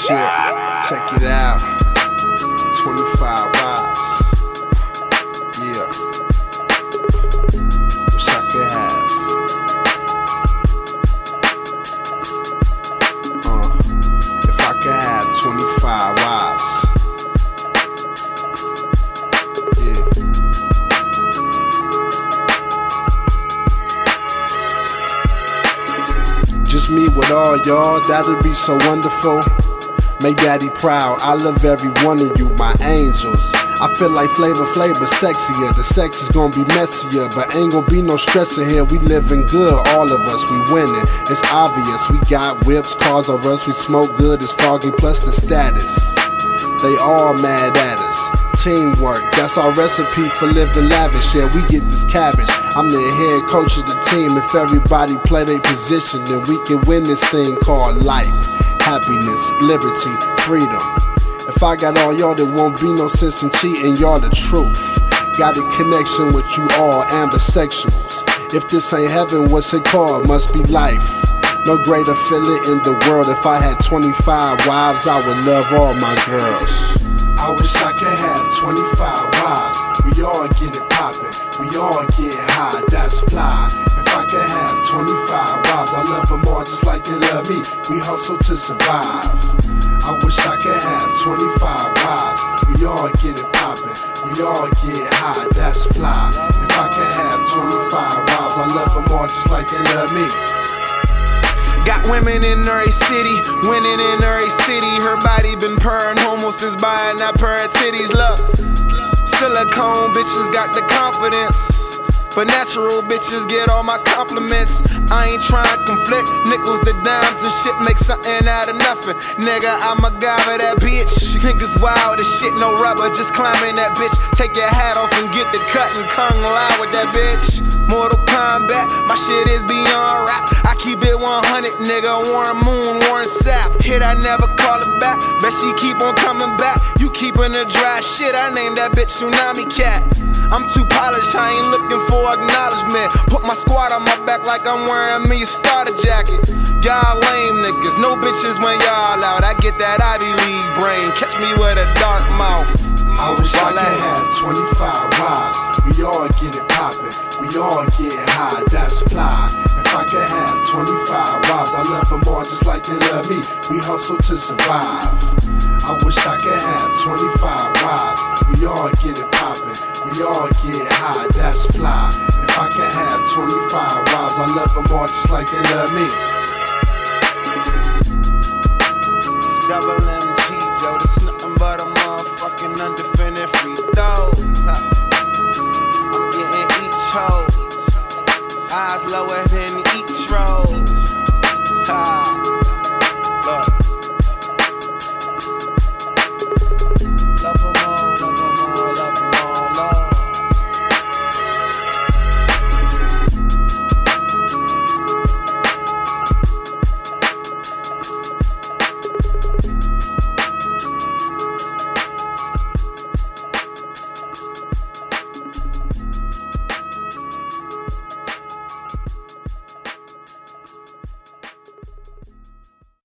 shit. Check it out. 25 wives. Yeah. Wish I could have. If I could have 25 wives. Yeah. Just me with all y'all, that'd be so wonderful. Make daddy proud, I love every one of you, my angels. I feel like Flavor Flav sexier. The sex is gonna be messier, but ain't gonna be no stress in here. We living good, all of us, we winning. It's obvious, we got whips, cars of us, we smoke good, it's foggy, plus the status. They all mad at us. Teamwork, that's our recipe for living lavish. Yeah, we get this cabbage. I'm the head coach of the team. If everybody play their position, then we can win this thing called life. Happiness, liberty, freedom. If I got all y'all, there won't be no sense in cheating. Y'all the truth. Got a connection with you all, ambisexuals. If this ain't heaven, what's it called? Must be life. No greater feeling in the world. If I had 25 wives, I would love all my girls. I wish I could have 25 wives. We all get it poppin', we all get high, that's fly. If I could have 25 wives, I love them all just like they love me. We hustle to survive. I wish I could have 25 wives. We all get it poppin', we all get high, that's fly. If I could have 25 wives, I love them all just like they love me. Got women in every city, winning in every city. Her body been purring, almost is buying that pair of titties. Look, silicone bitches got the confidence, but natural bitches get all my compliments. I ain't trying to conflict, nickels to dimes and shit, make something out of nothing. Nigga, I'm a guy for that bitch. Niggas wild as shit, no rubber, just climbing that bitch. Take your hat off and get the cut and Kung Lao with that bitch. Mortal Kombat, my shit is beyond rap. I keep it 100, nigga, Warren Moon, Warren Sapp. Hit, I never call it back, bet she keep on coming back. You keepin' the dry shit, I named that bitch Tsunami Cat. I'm too polished, I ain't looking for acknowledgement. Put my squad on my back like I'm wearing me a starter jacket. Y'all lame niggas, no bitches when y'all out. I get that Ivy League brain, catch me with a dark mouth. I wish I could have 25 wives. We all get it poppin', we all get high, that's fly. If I could have 25 wives, I love them all just like they love me. We hustle to survive. I wish I could have 25 wives. We all get it poppin', we all get high, that's fly. If I could have 25 wives, I love them all just like they love me. It's double MG, yo, this nothing but a motherfucking undefended free throw. I'm getting each hoe, eyes lower